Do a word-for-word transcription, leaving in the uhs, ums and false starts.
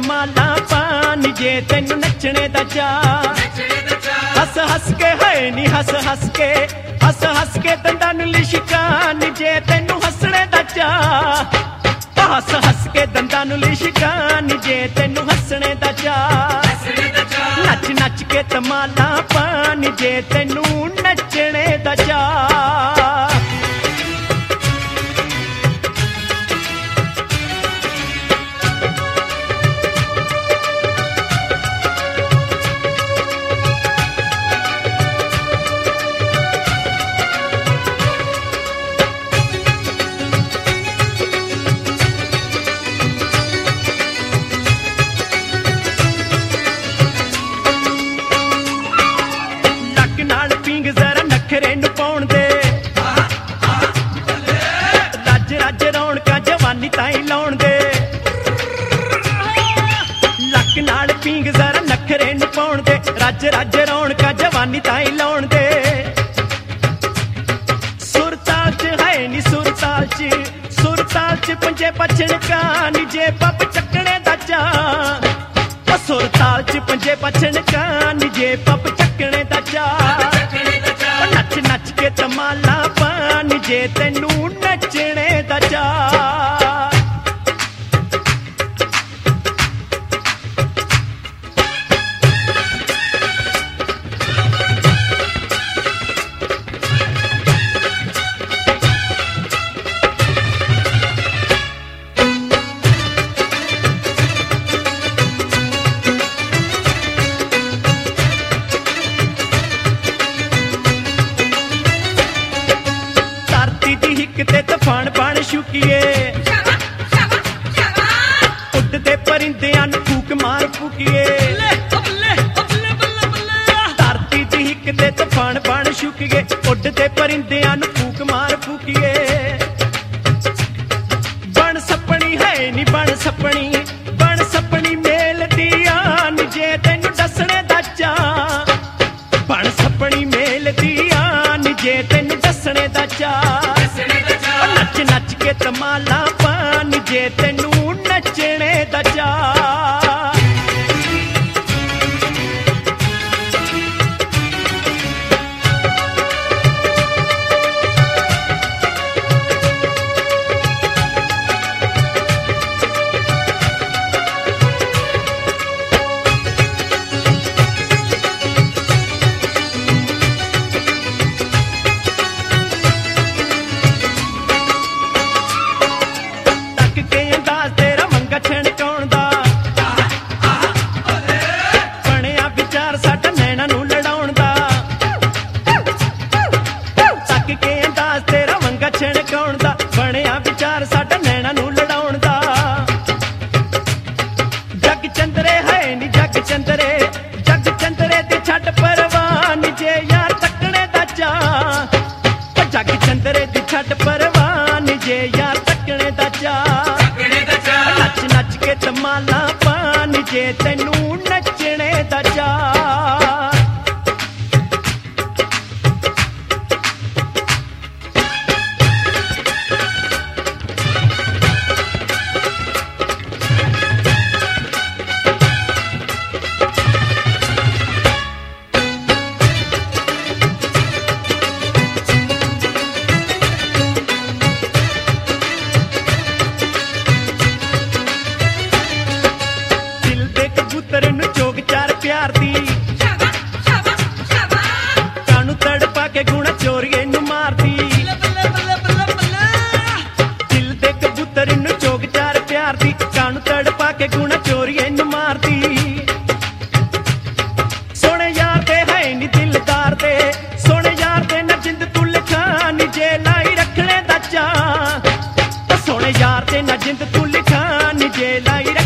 धमाला पानी जे तेनू नचने दा चाऽ। हस हस के है नी हस हस के हस हस के दंदां नू लिशकान जे तेनू हसने दा चाऽ। हस हस के दंदां नू लिशकान जे तेनू हसने दा चाऽ। नच नच के धमाला पानी जे तेनू नचने दा चाऽ। नखरे नू पाउण दे रज रज रौणकां जवानी ताईं लाउण दे। लक नाल पींग जरा नखरे नू पाउण दे रज रज रौणकां जवानी ताईं लाउण दे। सुरताल च है नी सुरताल च सुरताल च पंजे पछण कानी जे पप चकणे दा चाऽ। सुरताल च पंजे पछण कानी जे पप चकणे दा चाऽ। नच नच के धमाला पानी जे तेनू नचने दा चाऽ। ते तूफान बन शुकिए उड़दे परिंदियां नू फूक मार फूकिए। धरती दी हिक ते तूफान बन शुकिए उड़दे परिंदियां नू फूक मार फूकिए। बन सपनी है नी बन सपनी बन सपनी मेल दी आन जे तेनू दसणे दा चाऽ। बन सपनी मेल दी आन जे तेनू दसणे दा चाऽ। नच नच के धमाला पानी जे तेनू नचने दा चाऽ। जग चंदरे दी छट परवान जे यार तकने दा चाऽ। नच नच के धमाला पानी जे तेनू नचने दा चाऽ। प्यार दी कानू तड़पा के गुणा चोरिए नू मार दी। दिल दे कबूतर नू चोग चार प्यार दी कानू तड़पा के गुणा चोरिए नू मार दी। सोने यार दे है नी दिलदार दे सोने यार दे ना जिंद तू लिखानी जे लाई रखने दा चाऽ। सोने यार दे ना जिंद तू लिखानी जे लाई